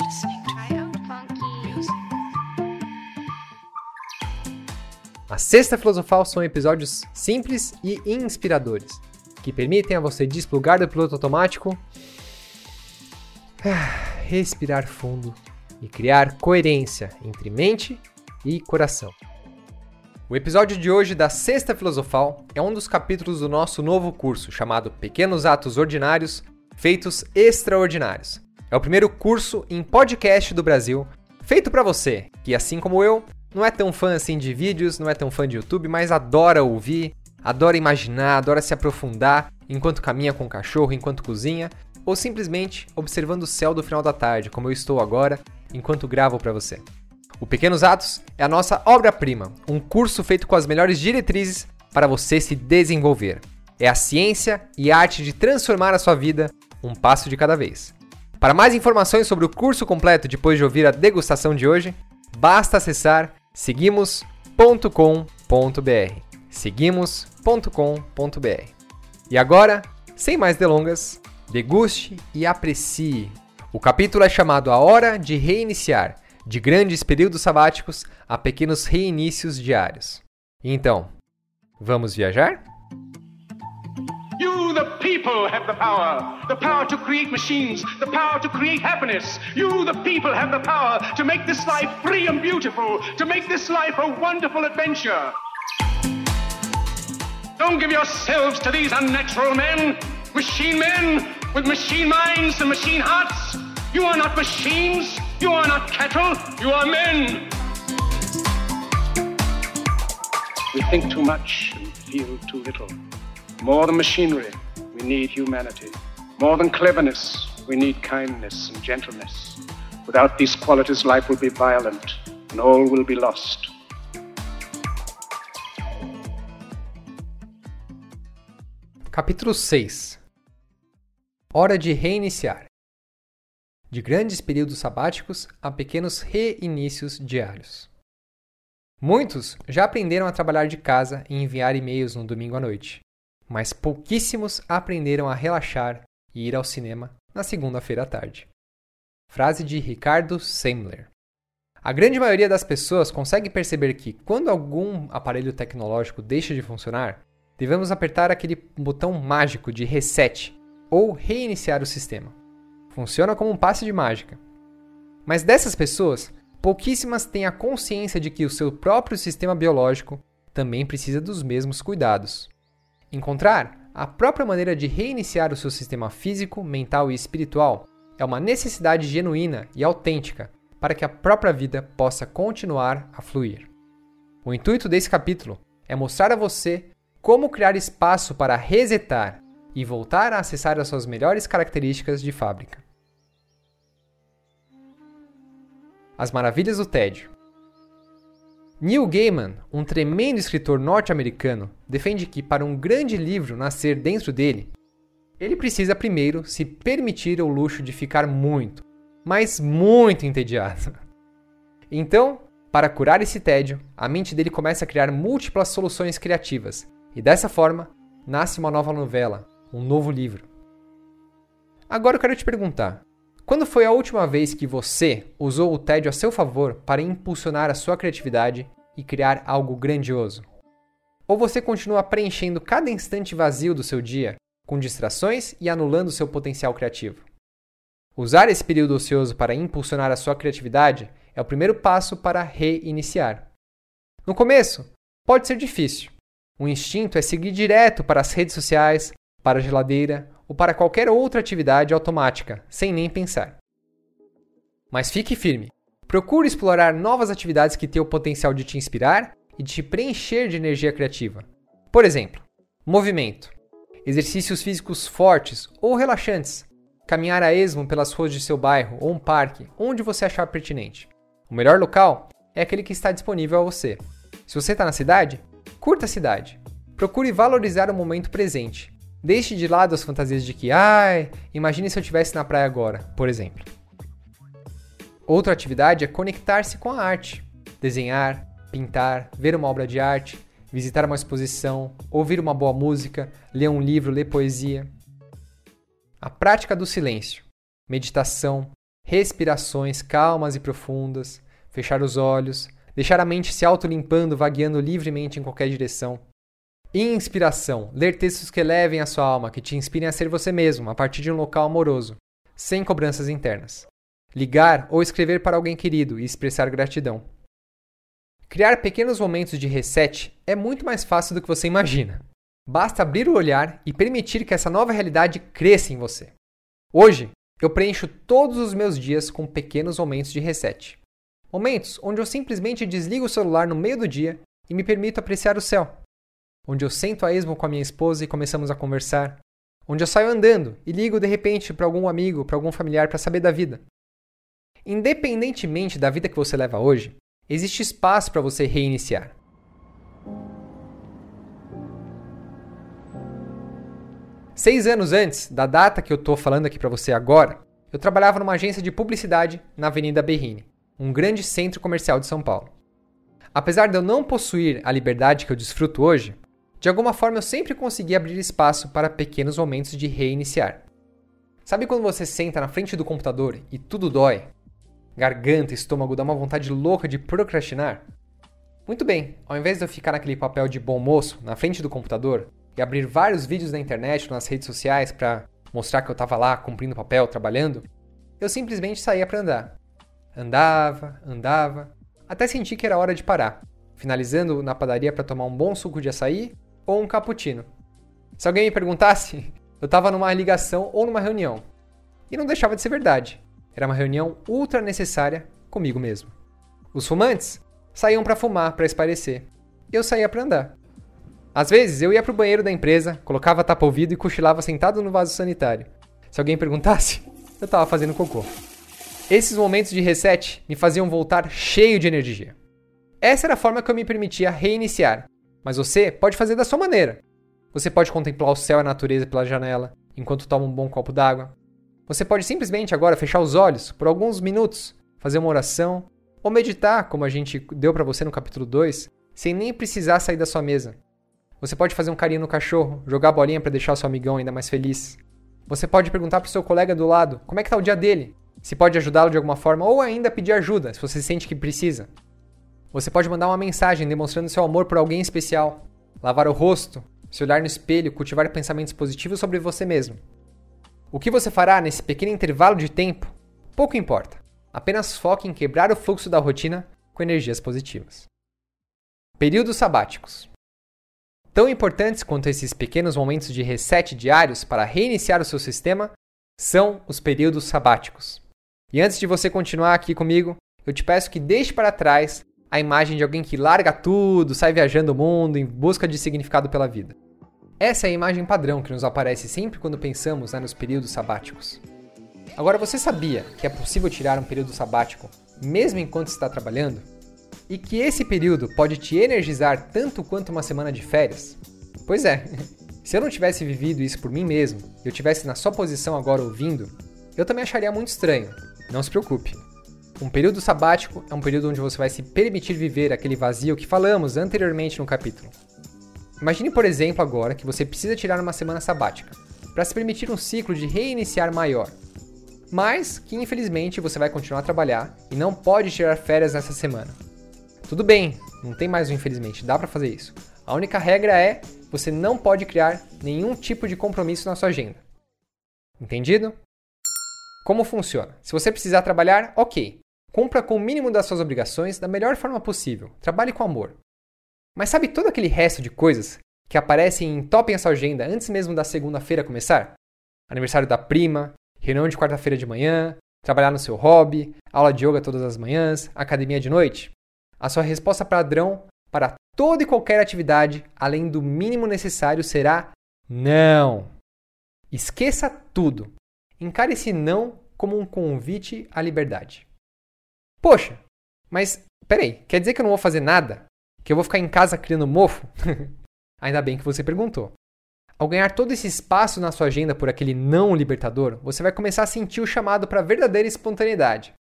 listening. Try out funky music. A Sexta Filosofal são episódios simples e inspiradores, que permitem a você desplugar do piloto automático, respirar fundo e criar coerência entre mente e coração. O episódio de hoje da Sexta Filosofal é um dos capítulos do nosso novo curso, chamado Pequenos Atos Ordinários, Feitos Extraordinários. É o primeiro curso em podcast do Brasil, feito para você, que assim como eu, não é tão fã assim de vídeos, não é tão fã de YouTube, mas adora ouvir, adora imaginar, adora se aprofundar enquanto caminha com o cachorro, enquanto cozinha, ou simplesmente observando o céu do final da tarde, como eu estou agora, enquanto gravo para você. O Pequenos Atos é a nossa obra-prima, um curso feito com as melhores diretrizes para você se desenvolver. É a ciência e a arte de transformar a sua vida um passo de cada vez. Para mais informações sobre o curso completo depois de ouvir a degustação de hoje, basta acessar seguimos.com.br. Seguimos.com.br. E agora, sem mais delongas, deguste e aprecie. O capítulo é chamado A Hora de Reiniciar, de grandes períodos sabáticos a pequenos reinícios diários. Então, vamos viajar? You, the people, have the power to create machines, the power to create happiness. You, the people, have the power to make this life free and beautiful, to make this life a wonderful adventure. Don't give yourselves to these unnatural men with machine minds and machine hearts. You are not machines, you are not cattle, you are men. We think too much and feel too little. More than machinery, we need humanity. More than cleverness, we need kindness and gentleness. Without these qualities, life will be violent and all will be lost. Capítulo 6. Hora de reiniciar. De grandes períodos sabáticos a pequenos reinícios diários. Muitos já aprenderam a trabalhar de casa e enviar e-mails no domingo à noite, mas pouquíssimos aprenderam a relaxar e ir ao cinema na segunda-feira à tarde. Frase de Ricardo Semler. A grande maioria das pessoas consegue perceber que, quando algum aparelho tecnológico deixa de funcionar, devemos apertar aquele botão mágico de reset ou reiniciar o sistema. Funciona como um passe de mágica. Mas dessas pessoas, pouquíssimas têm a consciência de que o seu próprio sistema biológico também precisa dos mesmos cuidados. Encontrar a própria maneira de reiniciar o seu sistema físico, mental e espiritual é uma necessidade genuína e autêntica para que a própria vida possa continuar a fluir. O intuito desse capítulo é mostrar a você como criar espaço para resetar e voltar a acessar as suas melhores características de fábrica. As maravilhas do tédio. Neil Gaiman, um tremendo escritor norte-americano, defende que para um grande livro nascer dentro dele, ele precisa primeiro se permitir o luxo de ficar muito, mas muito entediado. Então, para curar esse tédio, a mente dele começa a criar múltiplas soluções criativas, e dessa forma, nasce uma nova novela, um novo livro. Agora eu quero te perguntar, quando foi a última vez que você usou o tédio a seu favor para impulsionar a sua criatividade e criar algo grandioso? Ou você continua preenchendo cada instante vazio do seu dia com distrações e anulando seu potencial criativo? Usar esse período ocioso para impulsionar a sua criatividade é o primeiro passo para reiniciar. No começo, pode ser difícil. O instinto é seguir direto para as redes sociais, para a geladeira ou para qualquer outra atividade automática, sem nem pensar. Mas fique firme. Procure explorar novas atividades que têm o potencial de te inspirar e de te preencher de energia criativa. Por exemplo, movimento, exercícios físicos fortes ou relaxantes, caminhar a esmo pelas ruas de seu bairro ou um parque, onde você achar pertinente. O melhor local é aquele que está disponível a você. Se você está na cidade, curta a cidade. Procure valorizar o momento presente. Deixe de lado as fantasias de que, imagine se eu estivesse na praia agora, por exemplo. Outra atividade é conectar-se com a arte. Desenhar, pintar, ver uma obra de arte, visitar uma exposição, ouvir uma boa música, ler um livro, ler poesia. A prática do silêncio, meditação, respirações calmas e profundas, fechar os olhos, deixar a mente se autolimpando, vagueando livremente em qualquer direção. Inspiração, ler textos que elevem a sua alma, que te inspirem a ser você mesmo, a partir de um local amoroso, sem cobranças internas. Ligar ou escrever para alguém querido e expressar gratidão. Criar pequenos momentos de reset é muito mais fácil do que você imagina. Basta abrir o olhar e permitir que essa nova realidade cresça em você. Hoje, eu preencho todos os meus dias com pequenos momentos de reset. Momentos onde eu simplesmente desligo o celular no meio do dia e me permito apreciar o céu. Onde eu sento a esmo com a minha esposa e começamos a conversar. Onde eu saio andando e ligo de repente para algum amigo, para algum familiar para saber da vida. Independentemente da vida que você leva hoje, existe espaço para você reiniciar. Seis anos antes da data que eu estou falando aqui para você agora, eu trabalhava numa agência de publicidade na Avenida Berrini, um grande centro comercial de São Paulo. Apesar de eu não possuir a liberdade que eu desfruto hoje, de alguma forma eu sempre consegui abrir espaço para pequenos momentos de reiniciar. Sabe quando você senta na frente do computador e tudo dói? Garganta, estômago, dá uma vontade louca de procrastinar? Muito bem, ao invés de eu ficar naquele papel de bom moço na frente do computador e abrir vários vídeos na internet ou nas redes sociais para mostrar que eu estava lá cumprindo o papel, trabalhando, eu simplesmente saía para andar. Andava, até senti que era hora de parar, finalizando na padaria para tomar um bom suco de açaí ou um cappuccino. Se alguém me perguntasse, eu estava numa ligação ou numa reunião. E não deixava de ser verdade. Era uma reunião ultra necessária comigo mesmo. Os fumantes saíam para fumar, para espairecer. Eu saía para andar. Às vezes eu ia para o banheiro da empresa, colocava tapa-ouvido e cochilava sentado no vaso sanitário. Se alguém perguntasse, eu estava fazendo cocô. Esses momentos de reset me faziam voltar cheio de energia. Essa era a forma que eu me permitia reiniciar. Mas você pode fazer da sua maneira. Você pode contemplar o céu e a natureza pela janela, enquanto toma um bom copo d'água. Você pode simplesmente agora fechar os olhos por alguns minutos, fazer uma oração, ou meditar, como a gente deu para você no capítulo 2, sem nem precisar sair da sua mesa. Você pode fazer um carinho no cachorro, jogar a bolinha para deixar o seu amigão ainda mais feliz. Você pode perguntar para o seu colega do lado como é que está o dia dele, se pode ajudá-lo de alguma forma, ou ainda pedir ajuda, se você sente que precisa. Você pode mandar uma mensagem demonstrando seu amor por alguém especial, lavar o rosto, se olhar no espelho, cultivar pensamentos positivos sobre você mesmo. O que você fará nesse pequeno intervalo de tempo, pouco importa. Apenas foque em quebrar o fluxo da rotina com energias positivas. Períodos sabáticos. Tão importantes quanto esses pequenos momentos de reset diários para reiniciar o seu sistema são os períodos sabáticos. E antes de você continuar aqui comigo, eu te peço que deixe para trás a imagem de alguém que larga tudo, sai viajando o mundo em busca de significado pela vida. Essa é a imagem padrão que nos aparece sempre quando pensamos nos períodos sabáticos. Agora, você sabia que é possível tirar um período sabático mesmo enquanto está trabalhando? E que esse período pode te energizar tanto quanto uma semana de férias? Pois é, se eu não tivesse vivido isso por mim mesmo, e eu estivesse na sua posição agora ouvindo, eu também acharia muito estranho. Não se preocupe. Um período sabático é um período onde você vai se permitir viver aquele vazio que falamos anteriormente no capítulo. Imagine, por exemplo, agora que você precisa tirar uma semana sabática, para se permitir um ciclo de reiniciar maior. Mas que, infelizmente, você vai continuar a trabalhar e não pode tirar férias nessa semana. Tudo bem, não tem mais um infelizmente, dá para fazer isso. A única regra é, você não pode criar nenhum tipo de compromisso na sua agenda. Entendido? Como funciona? Se você precisar trabalhar, ok. Cumpra com o mínimo das suas obrigações da melhor forma possível. Trabalhe com amor. Mas sabe todo aquele resto de coisas que aparecem e entopem a sua agenda antes mesmo da segunda-feira começar? Aniversário da prima, reunião de quarta-feira de manhã, trabalhar no seu hobby, aula de yoga todas as manhãs, academia de noite? A sua resposta padrão para toda e qualquer atividade, além do mínimo necessário, será não. Esqueça tudo. Encare esse não como um convite à liberdade. Poxa, mas peraí, quer dizer que eu não vou fazer nada? Que eu vou ficar em casa criando mofo? Ainda bem que você perguntou. Ao ganhar todo esse espaço na sua agenda por aquele não libertador, você vai começar a sentir o chamado para a verdadeira espontaneidade.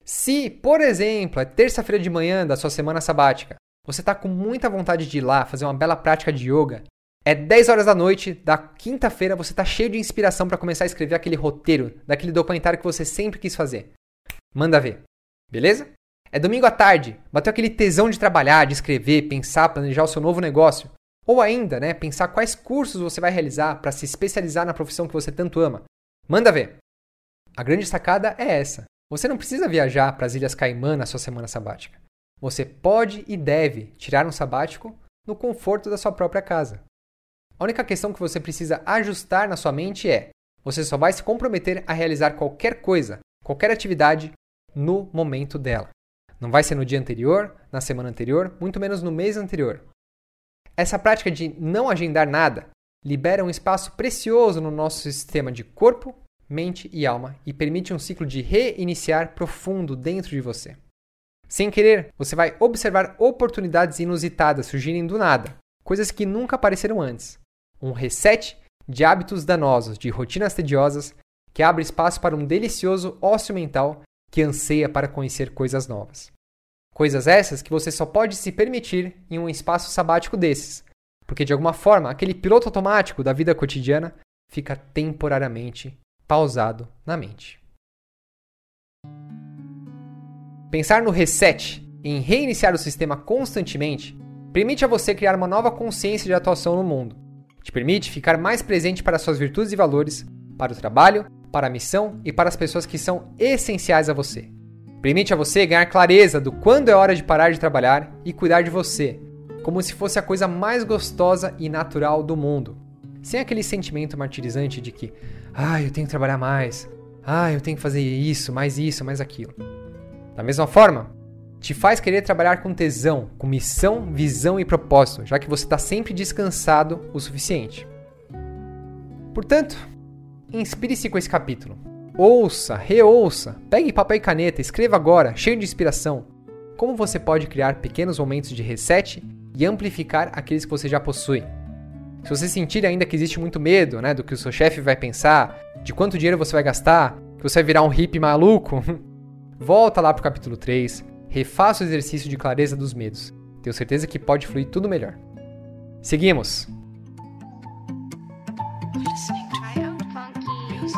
Se, por exemplo, é terça-feira de manhã da sua semana sabática, você está com muita vontade de ir lá fazer uma bela prática de yoga, é 10 horas da noite da quinta-feira, você está cheio de inspiração para começar a escrever aquele roteiro, daquele documentário que você sempre quis fazer. Manda ver, beleza? É domingo à tarde, bateu aquele tesão de trabalhar, de escrever, pensar, planejar o seu novo negócio. Ou ainda, pensar quais cursos você vai realizar para se especializar na profissão que você tanto ama. Manda ver! A grande sacada é essa. Você não precisa viajar para as Ilhas Caimã na sua semana sabática. Você pode e deve tirar um sabático no conforto da sua própria casa. A única questão que você precisa ajustar na sua mente é: você só vai se comprometer a realizar qualquer coisa, qualquer atividade, no momento dela. Não vai ser no dia anterior, na semana anterior, muito menos no mês anterior. Essa prática de não agendar nada libera um espaço precioso no nosso sistema de corpo, mente e alma e permite um ciclo de reiniciar profundo dentro de você. Sem querer, você vai observar oportunidades inusitadas surgirem do nada, coisas que nunca apareceram antes. Um reset de hábitos danosos, de rotinas tediosas, que abre espaço para um delicioso ócio mental que anseia para conhecer coisas novas. Coisas essas que você só pode se permitir em um espaço sabático desses, porque de alguma forma aquele piloto automático da vida cotidiana fica temporariamente pausado na mente. Pensar no reset, em reiniciar o sistema constantemente, permite a você criar uma nova consciência de atuação no mundo. Te permite ficar mais presente para suas virtudes e valores, para o trabalho, para a missão e para as pessoas que são essenciais a você. Permite a você ganhar clareza do quando é hora de parar de trabalhar e cuidar de você, como se fosse a coisa mais gostosa e natural do mundo. Sem aquele sentimento martirizante de que, eu tenho que trabalhar mais, eu tenho que fazer isso, mais aquilo. Da mesma forma, te faz querer trabalhar com tesão, com missão, visão e propósito, já que você está sempre descansado o suficiente. Portanto, inspire-se com esse capítulo. Ouça, reouça, pegue papel e caneta, escreva agora, cheio de inspiração, como você pode criar pequenos momentos de reset e amplificar aqueles que você já possui. Se você sentir ainda que existe muito medo, do que o seu chefe vai pensar, de quanto dinheiro você vai gastar, que você vai virar um hippie maluco, volta lá para o capítulo 3, refaça o exercício de clareza dos medos. Tenho certeza que pode fluir tudo melhor. Seguimos! Listening to Funky.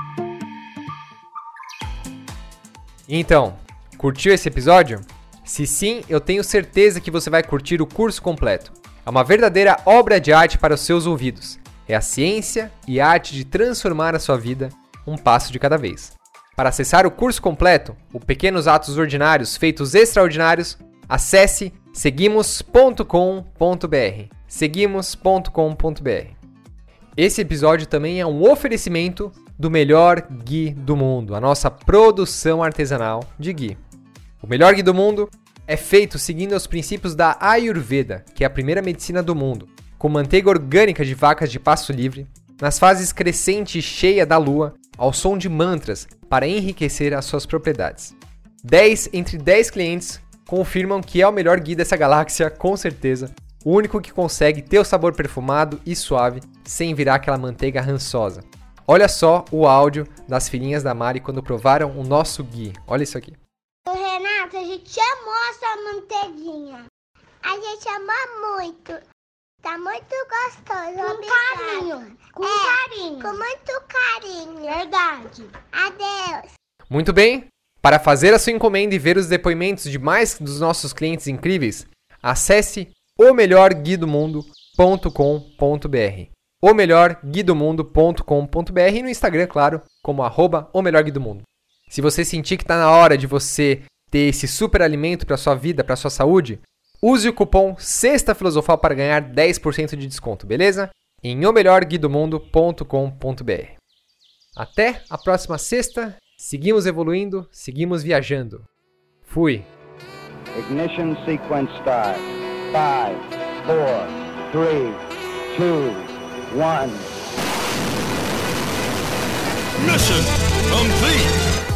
Então, curtiu esse episódio? Se sim, eu tenho certeza que você vai curtir o curso completo. É uma verdadeira obra de arte para os seus ouvidos. É a ciência e a arte de transformar a sua vida um passo de cada vez. Para acessar o curso completo, o Pequenos Atos Ordinários Feitos Extraordinários, acesse seguimos.com.br. Seguimos.com.br. Esse episódio também é um oferecimento do melhor ghee do mundo, a nossa produção artesanal de ghee. O melhor ghee do mundo é feito seguindo os princípios da Ayurveda, que é a primeira medicina do mundo, com manteiga orgânica de vacas de pasto livre, nas fases crescente e cheia da lua, ao som de mantras para enriquecer as suas propriedades. 10 entre 10 clientes confirmam que é o melhor ghee dessa galáxia, com certeza, o único que consegue ter o sabor perfumado e suave sem virar aquela manteiga rançosa. Olha só o áudio das filhinhas da Mari quando provaram o nosso ghee. Olha isso aqui. Renato, a gente amou essa manteiguinha. A gente amou muito. Tá muito gostoso. Com carinho. Com muito carinho. Verdade. Adeus. Muito bem. Para fazer a sua encomenda e ver os depoimentos de mais dos nossos clientes incríveis, acesse omelhorguidomundo.com.br. omelhorguidomundo.com.br e no Instagram, claro, como @omelhorguidomundo. Se você sentir que está na hora de você ter esse super alimento para sua vida, para sua saúde, use o cupom Sexta Filosofal para ganhar 10% de desconto, beleza? Em omelhorguidomundo.com.br. Até a próxima sexta. Seguimos evoluindo, seguimos viajando. Fui! Ignition sequence start. 5, 4, 3, 2, 1. Mission complete.